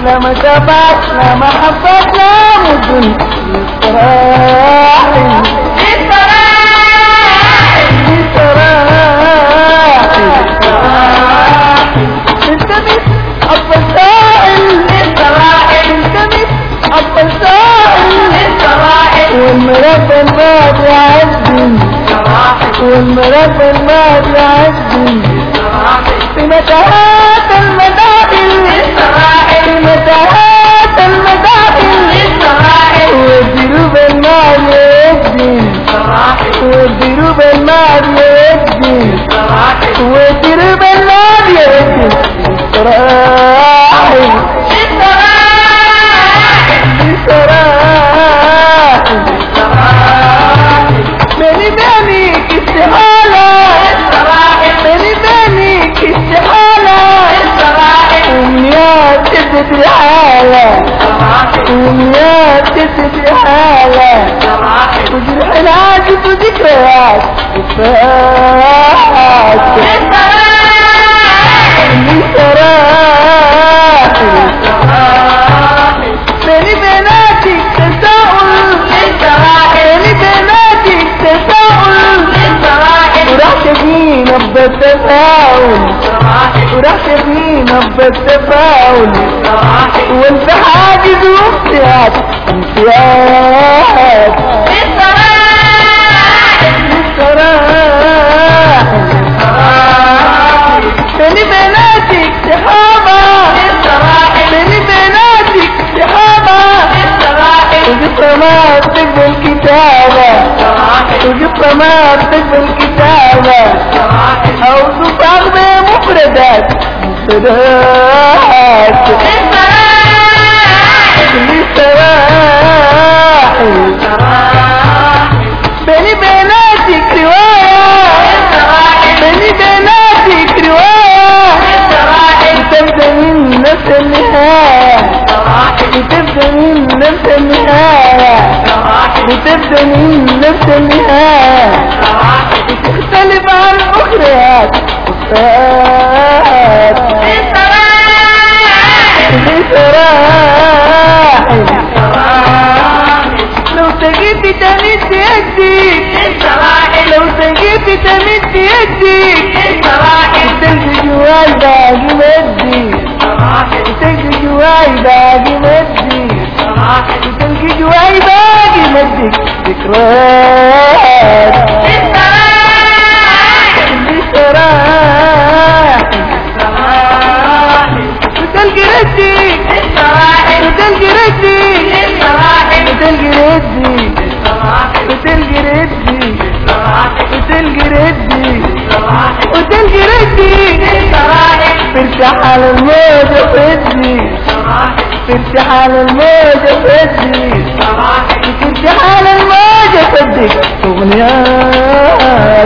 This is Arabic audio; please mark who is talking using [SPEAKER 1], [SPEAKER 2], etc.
[SPEAKER 1] لا مسافات لا محبات لا مدن للسراحل التمس الفسائل والمربى الماضي عزم والمربى الماضي عزم في متاهات المداخل في متاهات المداخل والدروب الماضي يجزم والدروب الماضي يجزم والدروب الماضي يجزم وميات تسد حالة وجرح العاجب وذكريات وفات بيني بيناتك تساؤل بيني بيناتك تساؤل وراح تبني نبض التفاؤل وراح تبني نبض التفاؤل وانت حاجز وامتياز امتياز بيني بيناتك سحابة بيني بيناتك سحابة وجبت ما تقبل كتابة وجبت ما تقبل كتابة او تطاق بمفردات مفردات بيني بيناتك رواية بيني بيناتك رواية وتبدأ من نفس النهاية وتبدأ من نفس النهاية وتبدأ من نفس النهاية وتختلف عن الأخريات وفات لو تجيب تمد يديك لو تجيب تمد يديك وتلقي جواي باقي مدي وتلقي جواي باقي مدي وتلقي جواي باقي مدي ذكريات اللي وتلقي ردي وتلقي ردي وتلقي ردي وتلقي ردي وتلقي ردي وتلقي ردي ارتحال الموجة فدي ارتحال الموجة فدي ارتحال الموجة فدي اغنيات